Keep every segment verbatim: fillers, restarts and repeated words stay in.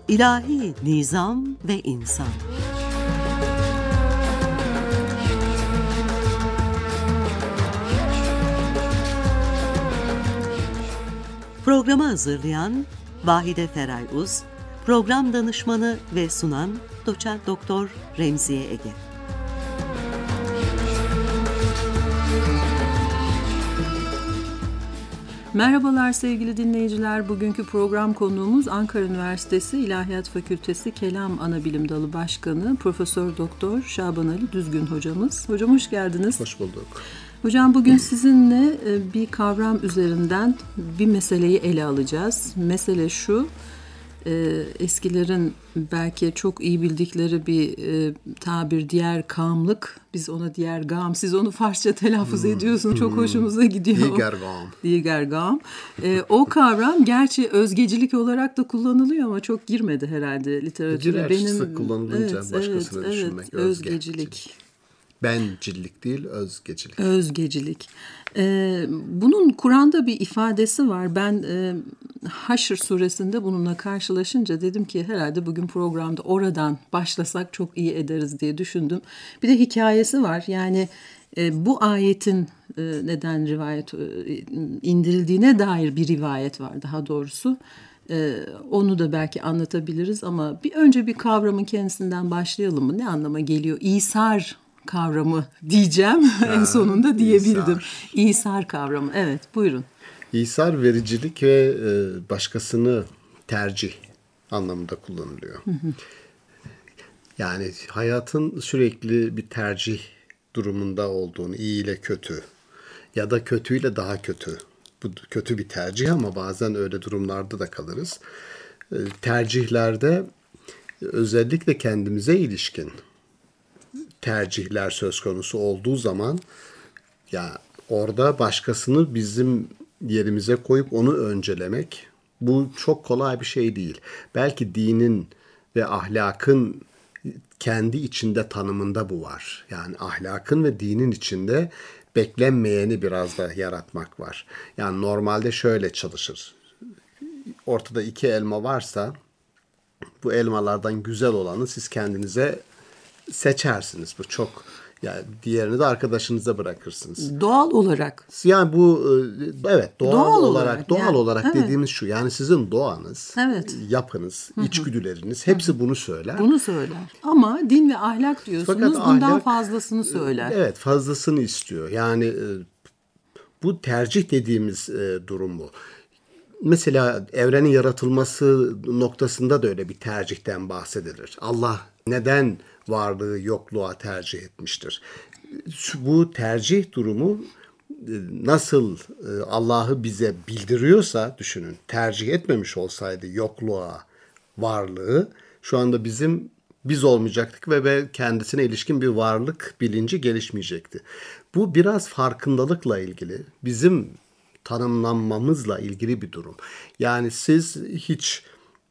İlahi nizam ve insan. Programı hazırlayan Vahide Feray Uz, program danışmanı ve sunan Doçent Doktor Remziye Ege. Merhabalar sevgili dinleyiciler. Bugünkü program konuğumuz Ankara Üniversitesi İlahiyat Fakültesi Kelam Anabilim Dalı Başkanı Profesör Doktor Şaban Ali Düzgün hocamız. Hocam hoş geldiniz. Hoş bulduk. Hocam bugün sizinle bir kavram üzerinden bir meseleyi ele alacağız. Mesele şu, eskilerin belki çok iyi bildikleri bir tabir, diğer gamlık. Biz ona diğer gam, siz onu Farsça telaffuz hmm. ediyorsunuz. Çok hmm. hoşumuza gidiyor. Diğer gam. Diğer gam. E, o kavram gerçi özgecilik olarak da kullanılıyor ama çok girmedi herhalde literatüre. Benim sık kullanılınca evet, başkasını evet, düşünmek. Evet, özgecilik. Bencillik değil, özgecilik. Özgecilik. Ee, bunun Kur'an'da bir ifadesi var. Ben e, Haşr suresinde bununla karşılaşınca dedim ki herhalde bugün programda oradan başlasak çok iyi ederiz diye düşündüm. Bir de hikayesi var. Yani e, bu ayetin e, neden rivayet e, indirildiğine dair bir rivayet var daha doğrusu. Ee, onu da belki anlatabiliriz ama bir önce bir kavramın kendisinden başlayalım mı? Ne anlama geliyor? İsar kavramı diyeceğim ha, en sonunda diyebildim. İsar. İsar kavramı, evet, buyurun. İsar vericilik ve başkasını tercih anlamında kullanılıyor. Hı hı. Yani hayatın sürekli bir tercih durumunda olduğunu, iyi ile kötü ya da kötüyle daha kötü. Bu kötü bir tercih ama bazen öyle durumlarda da kalırız. Tercihlerde özellikle kendimize ilişkin tercihler söz konusu olduğu zaman ya orada başkasını bizim yerimize koyup onu öncelemek bu çok kolay bir şey değil. Belki dinin ve ahlakın kendi içinde tanımında bu var. Yani ahlakın ve dinin içinde beklenmeyeni biraz da yaratmak var. Yani normalde şöyle çalışır. Ortada iki elma varsa bu elmalardan güzel olanı siz kendinize seçersiniz. Bu çok, yani diğerini de arkadaşınıza bırakırsınız. Doğal olarak. Yani bu evet doğal, doğal olarak, olarak doğal yani, olarak evet. Dediğimiz şu. Yani sizin doğanız, evet. yapınız, Hı-hı. içgüdüleriniz hepsi Hı-hı. bunu söyler. Bunu söyler. Ama din ve ahlak diyorsunuz. Fakat bundan ahlak, fazlasını söyler. Evet, fazlasını istiyor. Yani bu tercih dediğimiz durum bu. Mesela evrenin yaratılması noktasında da öyle bir tercihten bahsedilir. Allah neden varlığı yokluğa tercih etmiştir? Bu tercih durumu nasıl Allah'ı bize bildiriyorsa düşünün. Tercih etmemiş olsaydı yokluğa varlığı şu anda bizim biz olmayacaktık ve kendisine ilişkin bir varlık bilinci gelişmeyecekti. Bu biraz farkındalıkla ilgili, bizim tanımlanmamızla ilgili bir durum. Yani siz hiç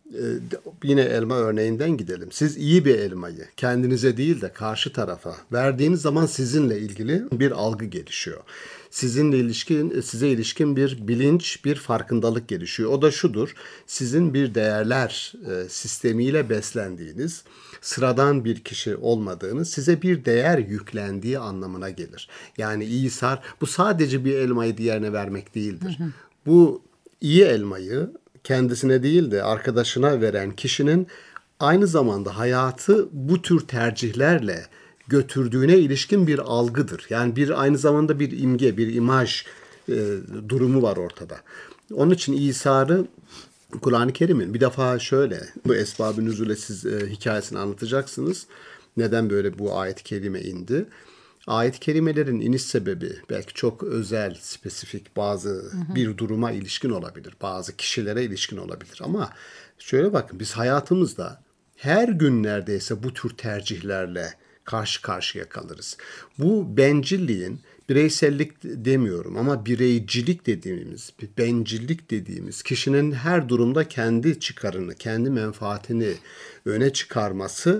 yine elma örneğinden gidelim. Siz iyi bir elmayı kendinize değil de karşı tarafa verdiğiniz zaman sizinle ilgili bir algı gelişiyor. Sizinle ilişkin, size ilişkin bir bilinç, bir farkındalık gelişiyor. O da şudur: sizin bir değerler sistemiyle beslendiğiniz, sıradan bir kişi olmadığınız, size bir değer yüklendiği anlamına gelir. Yani İsar, bu sadece bir elmayı diğerine vermek değildir. Hı hı. Bu iyi elmayı kendisine değil de arkadaşına veren kişinin aynı zamanda hayatı bu tür tercihlerle götürdüğüne ilişkin bir algıdır. Yani bir aynı zamanda bir imge, bir imaj e, durumu var ortada. Onun için İsa'yı Kur'an-ı Kerim'in bir defa şöyle, bu Esbab-ı Nüzul'e siz e, hikayesini anlatacaksınız. Neden böyle bu ayet-i kerime indi? Ayet-i kerimelerin iniş sebebi belki çok özel, spesifik bazı hı hı. bir duruma ilişkin olabilir. Bazı kişilere ilişkin olabilir. Ama şöyle bakın, biz hayatımızda her gün neredeyse bu tür tercihlerle karşı karşıya kalırız. Bu bencilliğin, bireysellik demiyorum ama bireycilik dediğimiz, bencillik dediğimiz kişinin her durumda kendi çıkarını, kendi menfaatini öne çıkarması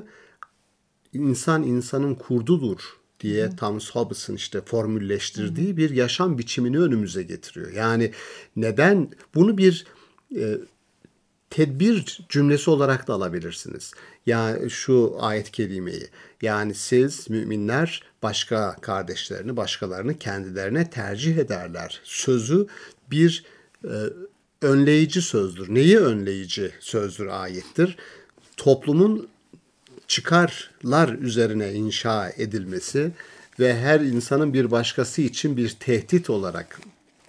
insan insanın kurdudur diye Thomas Hobbes'ın işte formülleştirdiği Hı. bir yaşam biçimini önümüze getiriyor. Yani neden bunu bir e, tedbir cümlesi olarak da alabilirsiniz. Yani şu ayet-i kerimeyi. Yani siz müminler başka kardeşlerini, başkalarını kendilerine tercih ederler. Sözü bir e, önleyici sözdür. Neyi önleyici sözdür, ayettir? Toplumun çıkarlar üzerine inşa edilmesi ve her insanın bir başkası için bir tehdit olarak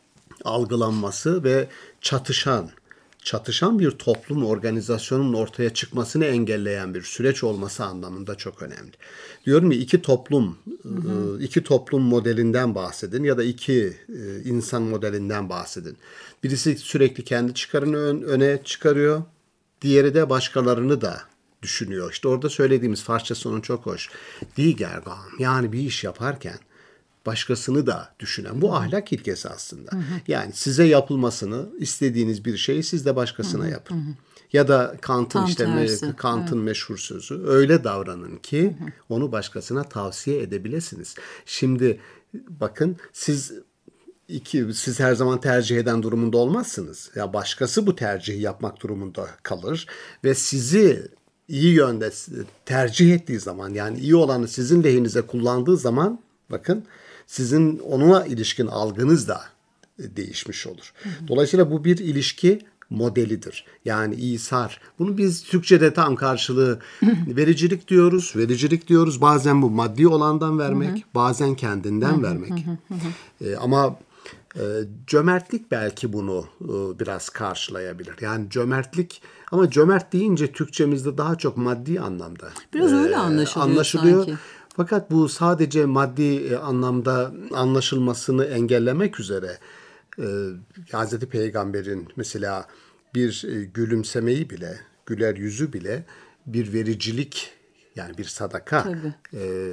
algılanması ve çatışan, çatışan bir toplum organizasyonunun ortaya çıkmasını engelleyen bir süreç olması anlamında çok önemli. Diyorum ya, iki toplum, hı hı. iki toplum modelinden bahsedin ya da iki insan modelinden bahsedin. Birisi sürekli kendi çıkarını öne çıkarıyor, diğeri de başkalarını da düşünüyor. İşte orada söylediğimiz Farsçası onun çok hoş. Digergam, yani bir iş yaparken başkasını da düşünen, bu ahlak ilkesi aslında. Hı hı. Yani size yapılmasını istediğiniz bir şeyi siz de başkasına hı hı. yapın. Hı hı. Ya da Kant'ın işte me- Kant'ın evet. meşhur sözü, öyle davranın ki hı hı. onu başkasına tavsiye edebilirsiniz. Şimdi bakın, siz iki siz her zaman tercih eden durumunda olmazsınız. Ya başkası bu tercihi yapmak durumunda kalır ve sizi iyi yönde tercih ettiği zaman, yani iyi olanı sizin lehinize kullandığı zaman, bakın, sizin onunla ilişkin algınız da değişmiş olur. Hı hı. Dolayısıyla bu bir ilişki modelidir. Yani İsar. Bunu biz Türkçe'de tam karşılığı vericilik diyoruz. Vericilik diyoruz. Bazen bu maddi olandan vermek, hı hı. bazen kendinden hı hı. vermek. Hı hı. Hı. E, ama e, cömertlik belki bunu e, biraz karşılayabilir. Yani cömertlik, ama cömert deyince Türkçemizde daha çok maddi anlamda biraz öyle anlaşılıyor, anlaşılıyor. sanki. Fakat bu sadece maddi anlamda anlaşılmasını engellemek üzere e, Hazreti Peygamber'in mesela bir e, gülümsemeyi bile, güler yüzü bile bir vericilik, yani bir sadaka. E,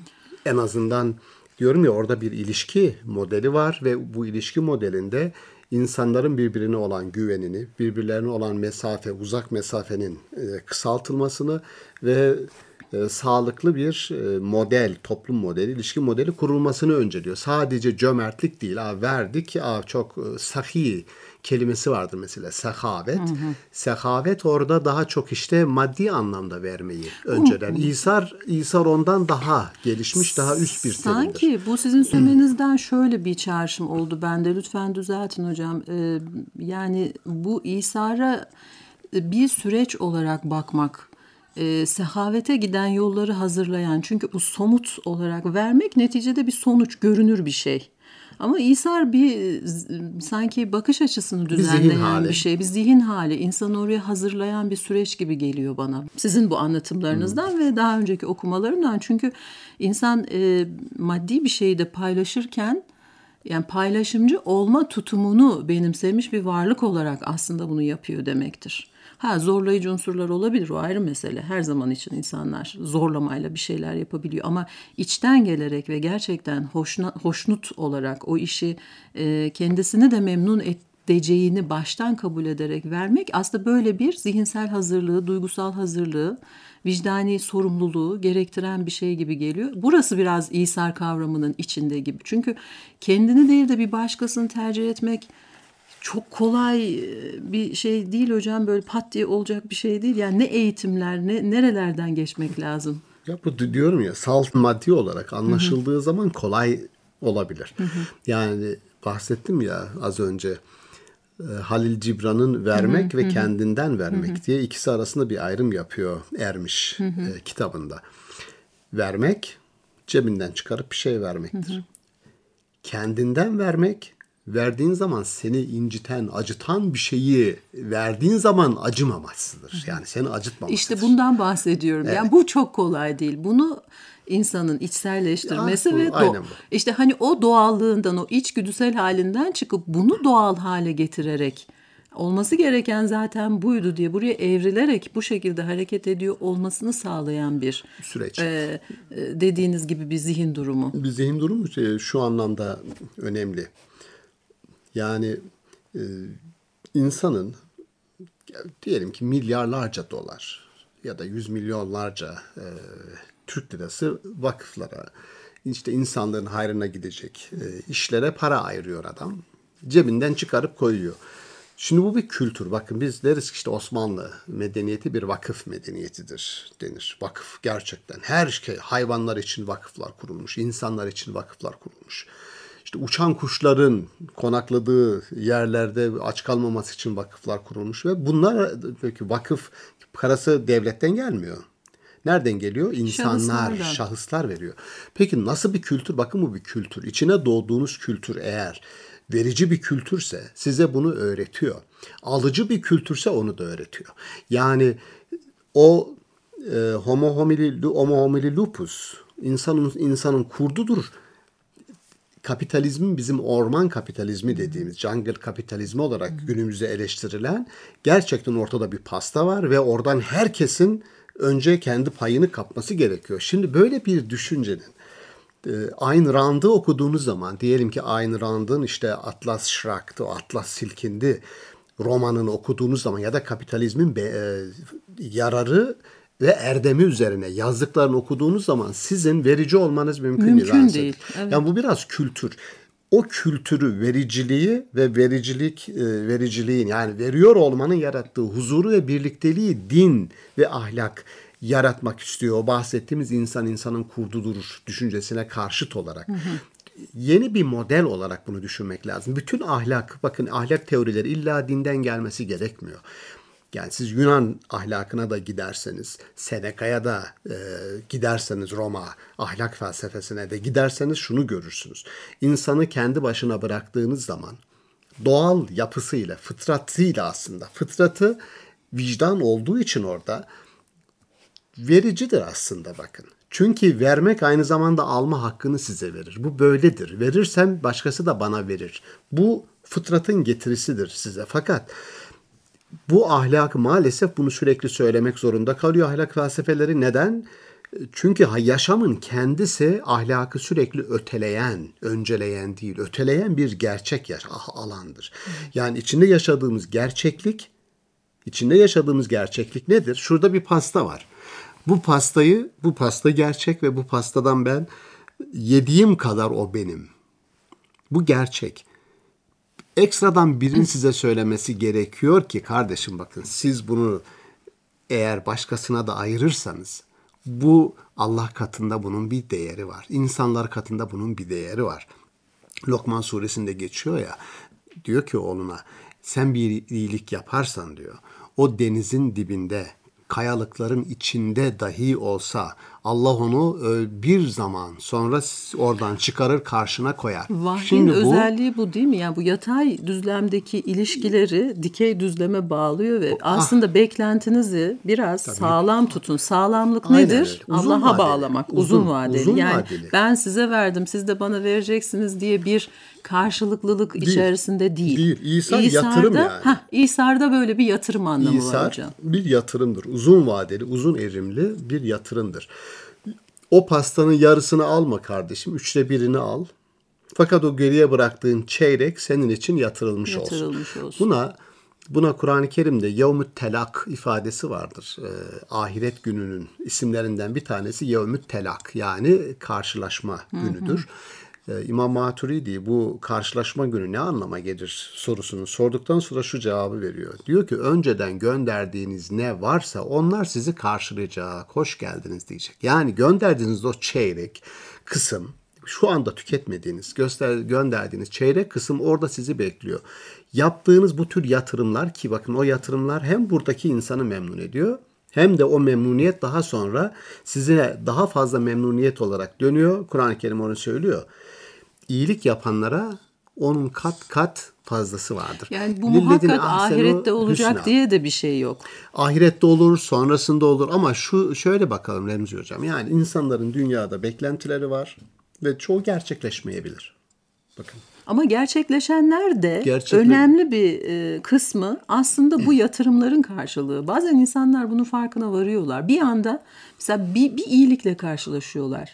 en azından diyorum ya, orada bir ilişki modeli var ve bu ilişki modelinde insanların birbirine olan güvenini, birbirlerine olan mesafe, uzak mesafenin e, kısaltılmasını ve E, sağlıklı bir e, model, toplum modeli, ilişki modeli kurulmasını önceliyor. Sadece cömertlik değil. Aa, verdik, aa, çok e, sahi kelimesi vardır mesela, sehavet. Hı hı. Sehavet orada daha çok işte maddi anlamda vermeyi önceler. İsar, İsar ondan daha gelişmiş, daha üst bir terimdir. Sanki bu sizin söylemenizden şöyle bir çağrışım oldu bende. Lütfen düzeltin hocam. Ee, yani bu İsar'a bir süreç olarak bakmak, E, sehavete giden yolları hazırlayan, çünkü bu somut olarak vermek neticede bir sonuç, görünür bir şey. Ama İsar bir sanki bakış açısını düzenleyen bir, bir şey, bir zihin hali, insanı oraya hazırlayan bir süreç gibi geliyor bana. Sizin bu anlatımlarınızdan hmm. ve daha önceki okumalarımdan, çünkü insan e, maddi bir şeyi de paylaşırken, yani paylaşımcı olma tutumunu benimsemiş bir varlık olarak aslında bunu yapıyor demektir. Ha, zorlayıcı unsurlar olabilir, o ayrı mesele. Her zaman için insanlar zorlamayla bir şeyler yapabiliyor. Ama içten gelerek ve gerçekten hoşna, hoşnut olarak o işi e, kendisini de memnun edeceğini baştan kabul ederek vermek, aslında böyle bir zihinsel hazırlığı, duygusal hazırlığı, vicdani sorumluluğu gerektiren bir şey gibi geliyor. Burası biraz İsar kavramının içinde gibi. Çünkü kendini değil de bir başkasını tercih etmek çok kolay bir şey değil hocam, böyle pat diye olacak bir şey değil. Yani ne eğitimler, ne nerelerden geçmek lazım? Ya bu diyorum ya, salt maddi olarak anlaşıldığı Hı-hı. zaman kolay olabilir. Hı-hı. Yani bahsettim ya az önce, Halil Cibran'ın vermek Hı-hı. ve kendinden vermek Hı-hı. diye ikisi arasında bir ayrım yapıyor Ermiş e, kitabında. Vermek, cebinden çıkarıp bir şey vermektir. Hı-hı. Kendinden vermek, verdiğin zaman seni inciten, acıtan bir şeyi verdiğin zaman acımamasıdır. Yani seni acıtmamasıdır. İşte bundan bahsediyorum. Evet. Yani bu çok kolay değil. Bunu insanın içselleştirmesi ya, bu, ve do- işte hani o doğallığından, o içgüdüsel halinden çıkıp bunu doğal hale getirerek, olması gereken zaten buydu diye buraya evrilerek bu şekilde hareket ediyor olmasını sağlayan bir süreç. E, dediğiniz gibi bir zihin durumu. Bir zihin durumu şu anlamda önemli. Yani e, insanın diyelim ki milyarlarca dolar ya da yüz milyonlarca e, Türk lirası vakıflara, işte insanların hayrına gidecek e, işlere para ayırıyor adam. Cebinden çıkarıp koyuyor. Şimdi bu bir kültür. Bakın biz deriz ki işte Osmanlı medeniyeti bir vakıf medeniyetidir denir. Vakıf gerçekten. Her şey, hayvanlar için vakıflar kurulmuş, insanlar için vakıflar kurulmuş. İşte uçan kuşların konakladığı yerlerde aç kalmaması için vakıflar kurulmuş ve bunlar peki vakıf parası devletten gelmiyor. Nereden geliyor? İnsanlar, Şahıslardan. şahıslar veriyor. Peki nasıl bir kültür? Bakın bu bir kültür. İçine doğduğunuz kültür eğer verici bir kültürse size bunu öğretiyor. Alıcı bir kültürse onu da öğretiyor. Yani o e, homo homini, homo homini lupus insanın insanın kurdudur. Kapitalizmin bizim orman kapitalizmi dediğimiz jungle kapitalizmi olarak günümüzde eleştirilen gerçekten ortada bir pasta var ve oradan herkesin önce kendi payını kapması gerekiyor. Şimdi böyle bir düşüncenin Ayn Rand'ı okuduğunuz zaman diyelim ki Ayn Rand'ın işte Atlas Shrugged, o Atlas Silkindi romanını okuduğunuz zaman ya da kapitalizmin be, e, yararı ve erdemi üzerine yazdıklarını okuduğunuz zaman sizin verici olmanız mümkün, Mümkün değil. değil, evet. Yani bu biraz kültür. O kültürü, vericiliği ve vericilik e, vericiliğin yani veriyor olmanın yarattığı huzuru ve birlikteliği din ve ahlak yaratmak istiyor. O bahsettiğimiz insan insanın kurdudur düşüncesine karşıt olarak. Hı hı. Yeni bir model olarak bunu düşünmek lazım. Bütün ahlak, bakın ahlak teorileri illa dinden gelmesi gerekmiyor. Yani siz Yunan ahlakına da giderseniz, Seneca'ya da e, giderseniz Roma ahlak felsefesine de giderseniz şunu görürsünüz. İnsanı kendi başına bıraktığınız zaman doğal yapısıyla, fıtratıyla aslında, fıtratı vicdan olduğu için orada vericidir aslında bakın. Çünkü vermek aynı zamanda alma hakkını size verir. Bu böyledir. Verirsem başkası da bana verir. Bu fıtratın getirisidir size. Fakat bu ahlakı maalesef bunu sürekli söylemek zorunda kalıyor ahlak felsefeleri. Neden? Çünkü yaşamın kendisi ahlakı sürekli öteleyen, önceleyen değil, öteleyen bir gerçek yaş- alandır. Yani içinde yaşadığımız gerçeklik, içinde yaşadığımız gerçeklik nedir? Şurada bir pasta var. Bu pastayı, bu pasta gerçek ve bu pastadan ben yediğim kadar o benim. Bu gerçek. Ekstradan birinin size söylemesi gerekiyor ki kardeşim bakın siz bunu eğer başkasına da ayırırsanız bu Allah katında bunun bir değeri var. İnsanlar katında bunun bir değeri var. Lokman suresinde geçiyor ya, diyor ki oğluna sen bir iyilik yaparsan diyor o denizin dibinde kayalıkların içinde dahi olsa Allah onu bir zaman sonra oradan çıkarır karşına koyar. Vahyin Şimdi bu, özelliği bu değil mi? Yani bu yatay düzlemdeki ilişkileri dikey düzleme bağlıyor ve ah, aslında beklentinizi biraz tabii sağlam tutun. Sağlamlık aynen nedir? Allah'a vadeli, bağlamak, uzun, uzun vadeli. Uzun yani vadeli. Ben size verdim, siz de bana vereceksiniz diye bir karşılıklılık değil, içerisinde değil. Değil. İsar yatırım yani. Heh, İsar'da böyle bir yatırım anlamı İsar, var hocam. Bir yatırımdır. Uzun vadeli, uzun erimli bir yatırımdır. O pastanın yarısını alma kardeşim. Üçte birini al. Fakat o geriye bıraktığın çeyrek senin için yatırılmış, yatırılmış olsun. olsun. Buna buna Kur'an-ı Kerim'de yevmü't telak ifadesi vardır. Ee, ahiret gününün isimlerinden bir tanesi yevmü't telak yani karşılaşma günüdür. Hı hı. İmam Maturidi bu karşılaşma günü ne anlama gelir sorusunu sorduktan sonra şu cevabı veriyor. Diyor ki önceden gönderdiğiniz ne varsa onlar sizi karşılayacak, hoş geldiniz diyecek. Yani gönderdiğiniz o çeyrek kısım, şu anda tüketmediğiniz, göster gönderdiğiniz çeyrek kısım orada sizi bekliyor. Yaptığınız bu tür yatırımlar ki bakın o yatırımlar hem buradaki insanı memnun ediyor, hem de o memnuniyet daha sonra size daha fazla memnuniyet olarak dönüyor. Kur'an-ı Kerim onu söylüyor. İyilik yapanlara onun kat kat fazlası vardır. Yani bu muhakkak ahirette olacak hüsna diye de bir şey yok. Ahirette olur, sonrasında olur ama şu şöyle bakalım Remzi Hocam. Yani insanların dünyada beklentileri var ve çoğu gerçekleşmeyebilir. Bakın. Ama gerçekleşenler de Gerçekle... önemli bir e, kısmı aslında bu yatırımların karşılığı. Bazen insanlar bunun farkına varıyorlar. Bir anda mesela bir, bir iyilikle karşılaşıyorlar.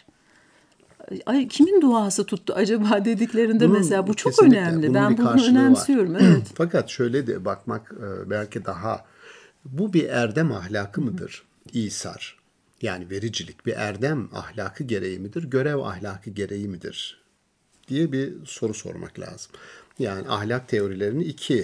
Ay, kimin duası tuttu acaba dediklerinde bunun, mesela bu çok önemli. Ben bunu önemsiyorum. Evet. Fakat şöyle de bakmak belki daha bu bir erdem ahlakı mıdır? İsar yani vericilik bir erdem ahlakı gereği midir? Görev ahlakı gereği midir? Diye bir soru sormak lazım. Yani ahlak teorilerini iki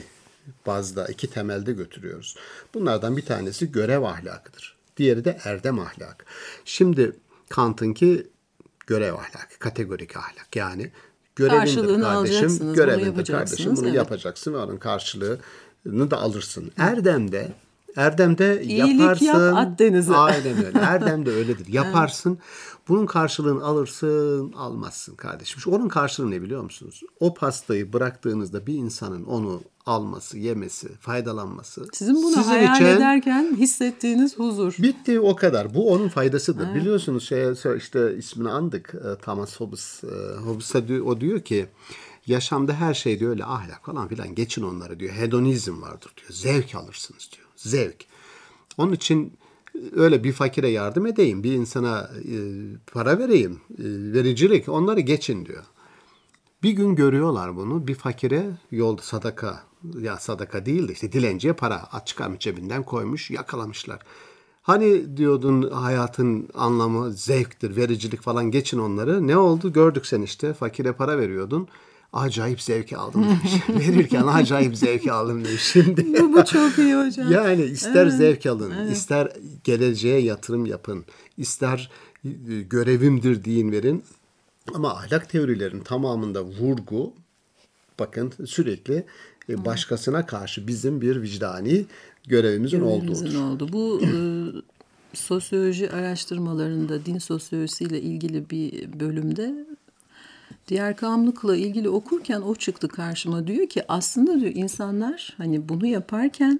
bazda, iki temelde götürüyoruz. Bunlardan bir tanesi görev ahlakıdır. Diğeri de erdem ahlakı. Şimdi Kant'ınki görev ahlakı, kategorik ahlak. Yani görevindir Karşılığını kardeşim, alacaksınız, bunu görevindir yapacaksınız, kardeşim, bunu evet. yapacaksın ve onun karşılığını da alırsın. Erdem'de Erdem'de İyilik yaparsın. yap, at denize. Aynen öyle. Erdem'de öyledir. Yaparsın. Bunun karşılığını alırsın, almazsın kardeşim. Şu onun karşılığı ne biliyor musunuz? O pastayı bıraktığınızda bir insanın onu alması, yemesi, faydalanması. Sizin bunu sizin hayal için ederken hissettiğiniz huzur. bitti, o kadar. Bu onun faydasıdır. Evet. Biliyorsunuz şey, işte ismini andık. Thomas Hobbes. Hobbes'a diyor, o diyor ki yaşamda her şey diyor öyle ahlak falan filan geçin onları diyor. Hedonizm vardır diyor. Zevk alırsınız diyor. Zevk. Onun için öyle bir fakire yardım edeyim, bir insana e, para vereyim, e, vericilik, onları geçin diyor. Bir gün görüyorlar bunu, bir fakire yolda sadaka, ya sadaka değil de işte dilenciye para at çıkarmış cebinden koymuş, yakalamışlar. Hani diyordun hayatın anlamı zevktir, vericilik falan geçin onları. Ne oldu? Gördük sen işte, fakire para veriyordun. Acayip zevki aldım demiş. Verirken acayip zevki aldım demiş. Şimdi Bu, bu çok iyi hocam. yani ister Evet, zevk alın, evet. ister geleceğe yatırım yapın, ister e, görevimdir deyin verin. Ama ahlak teorilerinin tamamında vurgu, bakın sürekli e, başkasına karşı bizim bir vicdani görevimizin Görevimizin olduğudur. oldu. Bu e, sosyoloji araştırmalarında din sosyolojisiyle ilgili bir bölümde diğer kamlıkla ilgili okurken o çıktı karşıma. Diyor ki aslında diyor insanlar hani bunu yaparken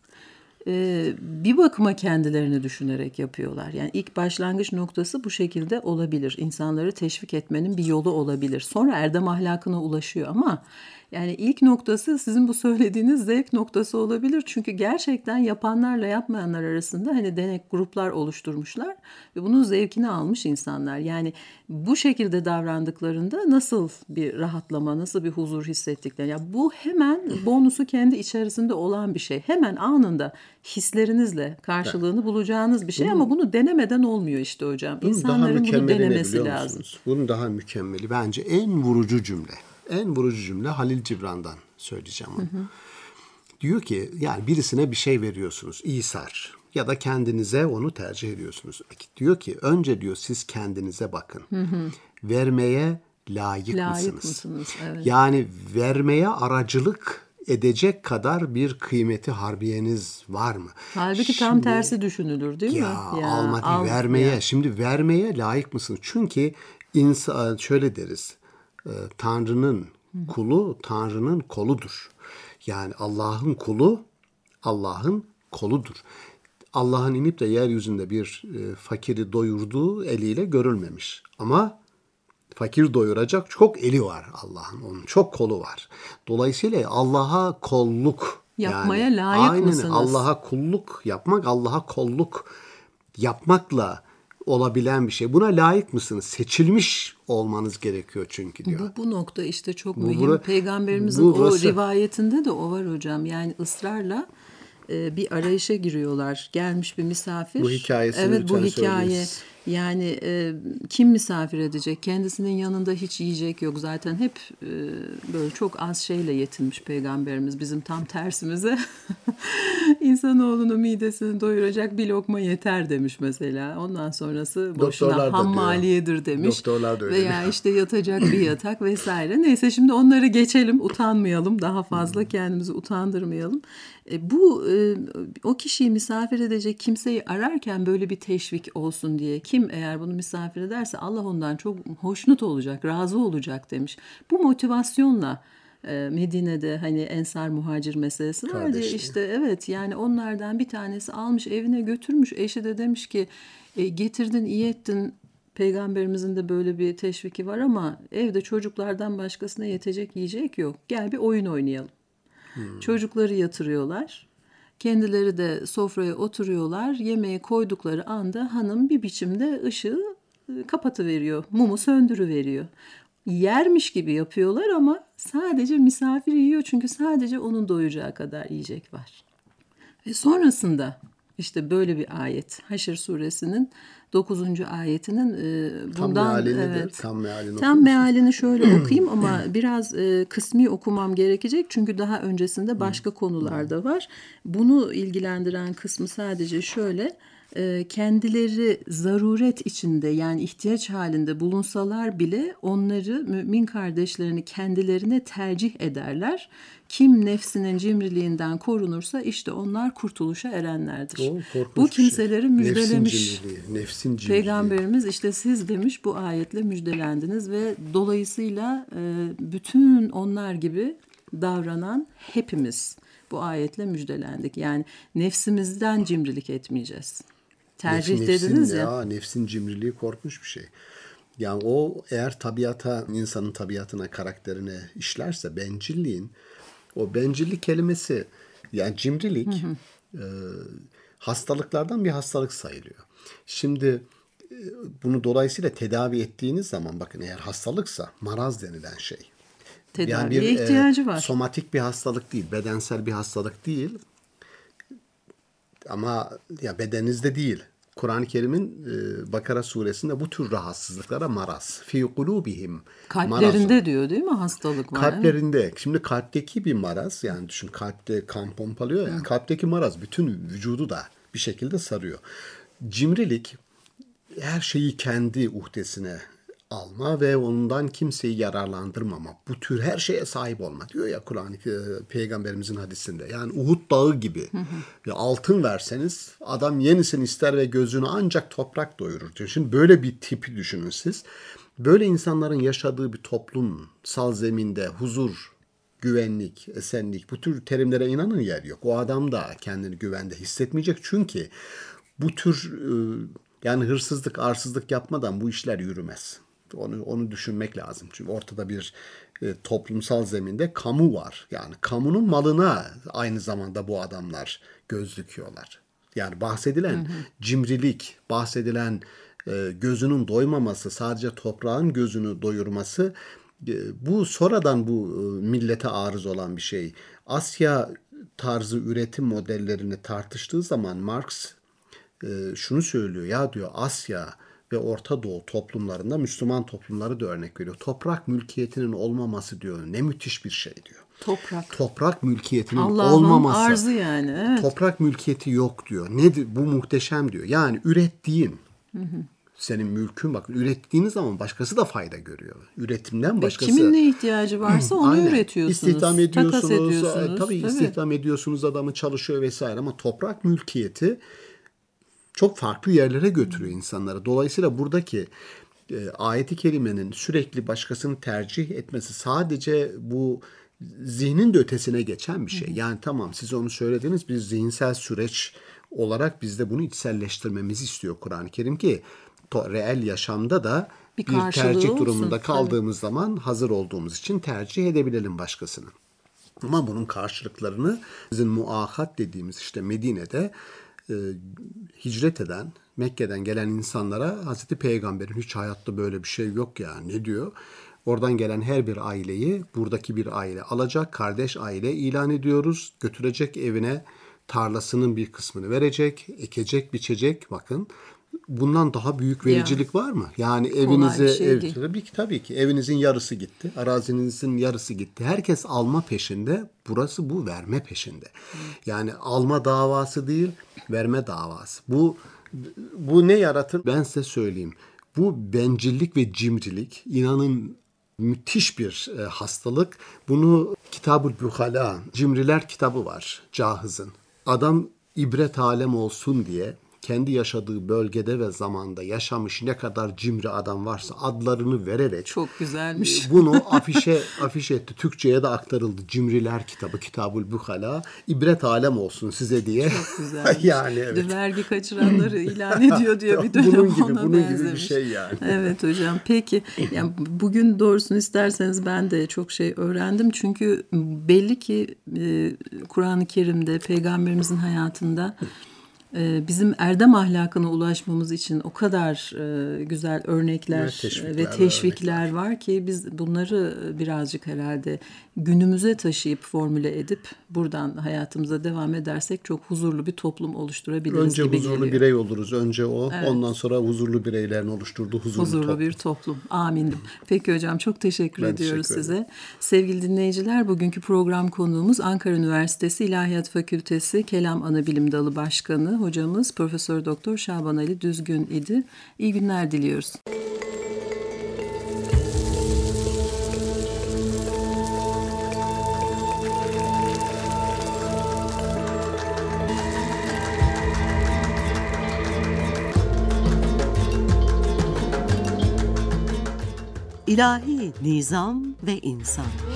e, bir bakıma kendilerini düşünerek yapıyorlar. Yani ilk başlangıç noktası bu şekilde olabilir. İnsanları teşvik etmenin bir yolu olabilir. Sonra erdem ahlakına ulaşıyor ama yani ilk noktası sizin bu söylediğiniz zevk noktası olabilir. Çünkü gerçekten yapanlarla yapmayanlar arasında hani denek gruplar oluşturmuşlar ve bunun zevkini almış insanlar. Yani bu şekilde davrandıklarında nasıl bir rahatlama, nasıl bir huzur hissettikleri. Yani bu hemen bonusu kendi içerisinde olan bir şey. Hemen anında hislerinizle karşılığını bulacağınız bir şey ama bunu denemeden olmuyor işte hocam. Bunun daha İnsanların bunu mükemmeli ne denemesi biliyor lazım. musunuz? Bunun daha mükemmeli bence en vurucu cümle. En vurucu cümle Halil Cibran'dan söyleyeceğim onu. Hı hı. Diyor ki yani birisine bir şey veriyorsunuz, İsar ya da kendinize onu tercih ediyorsunuz. Diyor ki önce diyor siz kendinize bakın. Hı hı. Vermeye layık, Layık mısınız? mısınız? Evet. Yani vermeye aracılık edecek kadar bir kıymeti harbiyeniz var mı? Halbuki Şimdi, tam tersi düşünülür değil ya, mi? Ya almak al, vermeye. Ya. Şimdi vermeye layık mısınız? Çünkü insan şöyle deriz. Tanrı'nın kulu Tanrı'nın koludur. Yani Allah'ın kulu Allah'ın koludur. Allah'ın inip de yeryüzünde bir e, fakiri doyurduğu eliyle görülmemiş. Ama fakir doyuracak çok eli var Allah'ın. Onun çok kolu var. Dolayısıyla Allah'a kolluk yapmaya yani, layık aynen, mısınız? Allah'a kulluk yapmak, Allah'a kolluk yapmakla olabilen bir şey. Buna layık mısınız? Seçilmiş olmanız gerekiyor çünkü diyor. Bu, bu nokta işte çok Bu, mühim. bura, Peygamberimizin bu, burası, o rivayetinde de o var hocam. Yani ısrarla e, bir arayışa giriyorlar. Gelmiş bir misafir. Bu hikayesini evet bu lütfen hikaye. söyleyiniz. Yani e, kim misafir edecek? Kendisinin yanında hiç yiyecek yok. Zaten hep e, böyle çok az şeyle yetinmiş Peygamberimiz. Bizim tam tersimize. İnsanoğlunun midesini doyuracak bir lokma yeter demiş mesela. Ondan sonrası boşuna hammaliyedir demiş. Doktorlar da öyle. Veya işte yatacak bir yatak vesaire. Neyse şimdi onları geçelim, utanmayalım. Daha fazla kendimizi utandırmayalım. E, bu e, o kişiyi misafir edecek kimseyi ararken böyle bir teşvik olsun diye. Kim eğer bunu misafir ederse Allah ondan çok hoşnut olacak, razı olacak demiş. Bu motivasyonla Medine'de hani ensar muhacir meselesi vardı ya işte evet yani onlardan bir tanesi almış evine götürmüş, eşi de demiş ki e, getirdin iyi ettin, Peygamberimizin de böyle bir teşviki var ama evde çocuklardan başkasına yetecek yiyecek yok, gel bir oyun oynayalım. Hmm. Çocukları yatırıyorlar, kendileri de sofraya oturuyorlar, yemeği koydukları anda hanım bir biçimde ışığı kapatıveriyor, mumu söndürüveriyor. Yermiş gibi yapıyorlar ama sadece misafir yiyor çünkü sadece onun doyacağı kadar yiyecek var. Ve sonrasında İşte böyle bir ayet. Haşr suresinin dokuzuncu ayetinin e, Tam bundan meali nedir? evet. Tam mealini Tam okur mealini şöyle okuyayım ama biraz e, kısmi okumam gerekecek çünkü daha öncesinde başka konular da var. Bunu ilgilendiren kısmı sadece şöyle: e, kendileri zaruret içinde, yani ihtiyaç halinde bulunsalar bile onları, mümin kardeşlerini kendilerine tercih ederler. Kim nefsinin cimriliğinden korunursa işte onlar kurtuluşa erenlerdir. O korkunç Bu bir şey. kimseleri müjdelemiş. Nefsin cimriliği, nefsin cimriliği. Peygamberimiz işte siz demiş bu ayetle müjdelendiniz ve dolayısıyla e, bütün onlar gibi davranan hepimiz bu ayetle müjdelendik. Yani nefsimizden cimrilik etmeyeceğiz. Tercih Nef- dediniz nefsin, ya. ya. Nefsin cimriliği korkunç bir şey. Yani o eğer tabiata, insanın tabiatına, karakterine işlerse bencilliğin, o bencillik kelimesi, yani cimrilik hı hı. E, hastalıklardan bir hastalık sayılıyor. Şimdi e, bunu dolayısıyla tedavi ettiğiniz zaman, bakın eğer hastalıksa maraz denilen şey. Tedaviye Yani bir, ihtiyacı e, var. somatik bir hastalık değil, bedensel bir hastalık değil. Ama ya bedeninizde değil. Kur'an-ı Kerim'in e, Bakara suresinde bu tür rahatsızlıklara maraz. Fi kulubihim. Kalplerinde marazun. diyor değil mi hastalık var? Kalplerinde. Evet. Şimdi kalpteki bir maraz, yani düşün, kalpte kan pompalıyor ya. Hı. Kalpteki maraz bütün vücudu da bir şekilde sarıyor. Cimrilik her şeyi kendi uhdesine alma ve ondan kimseyi yararlandırmama. Bu tür her şeye sahip olma diyor ya Kur'an-ı Peygamberimizin hadisinde. Yani Uhud dağı gibi. Hı hı. Ya altın verseniz adam yenisini ister ve gözünü ancak toprak doyurur diyor. Şimdi böyle bir tipi düşünün siz. Böyle insanların yaşadığı bir toplumsal zeminde huzur, güvenlik, esenlik, bu tür terimlere inanın yer yok. O adam da kendini güvende hissetmeyecek. Çünkü bu tür yani hırsızlık, arsızlık yapmadan bu işler yürümez. Onu onu düşünmek lazım. Çünkü ortada bir e, toplumsal zeminde kamu var. Yani kamunun malına aynı zamanda bu adamlar göz dikiyorlar. Yani bahsedilen hı hı. cimrilik, bahsedilen e, gözünün doymaması, sadece toprağın gözünü doyurması, e, bu sonradan bu e, millete arız olan bir şey. Asya tarzı üretim modellerini tartıştığı zaman Marx e, şunu söylüyor. Ya diyor, Asya ve Orta Doğu toplumlarında, Müslüman toplumları da örnek veriyor. Toprak mülkiyetinin olmaması diyor. Ne müthiş bir şey diyor. Toprak. Toprak mülkiyetinin Allah'ın olmaması. Allah'ın arzı yani. Evet. Toprak mülkiyeti yok diyor. Nedir? Bu muhteşem diyor. Yani ürettiğin, hı hı. senin mülkün, bakın ürettiğiniz zaman başkası da fayda görüyor. Üretimden başkası. Ve kimin ne ihtiyacı varsa onu Aynen. üretiyorsunuz. İstihdam ediyorsunuz. Takas ediyorsunuz. Tabii evet. istihdam ediyorsunuz, adamı çalışıyor vesaire, ama toprak mülkiyeti çok farklı yerlere götürüyor insanları. Dolayısıyla buradaki e, ayet-i kerimenin sürekli başkasını tercih etmesi sadece bu zihnin de ötesine geçen bir şey. Yani tamam, siz onu söylediniz, bir zihinsel süreç olarak biz de bunu içselleştirmemizi istiyor Kur'an-ı Kerim ki to, reel yaşamda da bir, bir tercih olsun. durumunda kaldığımız Tabii. zaman hazır olduğumuz için tercih edebilelim başkasını. Ama bunun karşılıklarını bizim muahat dediğimiz işte Medine'de e, hicret eden, Mekke'den gelen insanlara Hazreti Peygamber'in hiç hayatta böyle bir şey yok ya ne diyor? Oradan gelen her bir aileyi buradaki bir aile alacak, kardeş aile ilan ediyoruz. Götürecek evine, tarlasının bir kısmını verecek, ekecek, biçecek. Bakın, bundan daha büyük vericilik ya. var mı? Yani evinize, şey ev, tabii ki tabii ki evinizin yarısı gitti, arazinizin yarısı gitti. Herkes alma peşinde, burası bu verme peşinde. Yani alma davası değil, verme davası. Bu bu ne yaratır? Ben size söyleyeyim. Bu bencillik ve cimrilik, inanın müthiş bir e, hastalık. Bunu Kitab-ül Bukhala, Cimriler kitabı var Cahız'ın. Adam ibret alem olsun diye kendi yaşadığı bölgede ve zamanda yaşamış ne kadar cimri adam varsa adlarını vererek çok güzelmiş. Bunu afişe afiş etti. Türkçe'ye de aktarıldı. Cimriler kitabı, Kitab-ül Bukhala, ibret alem olsun size diye. Çok güzelmiş. Yani evet. Vergi kaçıranları ilan ediyor diyor bir dönem, bunun gibi, ona bunun benzemiş. gibi bir şey yani. Evet hocam. Peki yani bugün doğrusunu isterseniz ben de çok şey öğrendim. Çünkü belli ki e, Kur'an-ı Kerim'de, Peygamberimizin hayatında e, bizim erdem ahlakına ulaşmamız için o kadar e, güzel örnekler ve teşvikler, ve teşvikler var ki biz bunları birazcık herhalde günümüze taşıyıp formüle edip buradan hayatımıza devam edersek çok huzurlu bir toplum oluşturabiliriz Önce gibi huzurlu geliyor. birey oluruz. Önce o. Evet. Ondan sonra huzurlu bireylerin oluşturduğu huzurlu, Huzurlu toplum. bir toplum. Amin. Peki hocam, çok teşekkür Ben ediyoruz teşekkür size. Sevgili dinleyiciler, bugünkü program konuğumuz Ankara Üniversitesi İlahiyat Fakültesi Kelam Anabilim Dalı Başkanı hocamız Profesör Doktor Şaban Ali Düzgün idi. İyi günler diliyoruz. İlahi Nizam ve İnsan.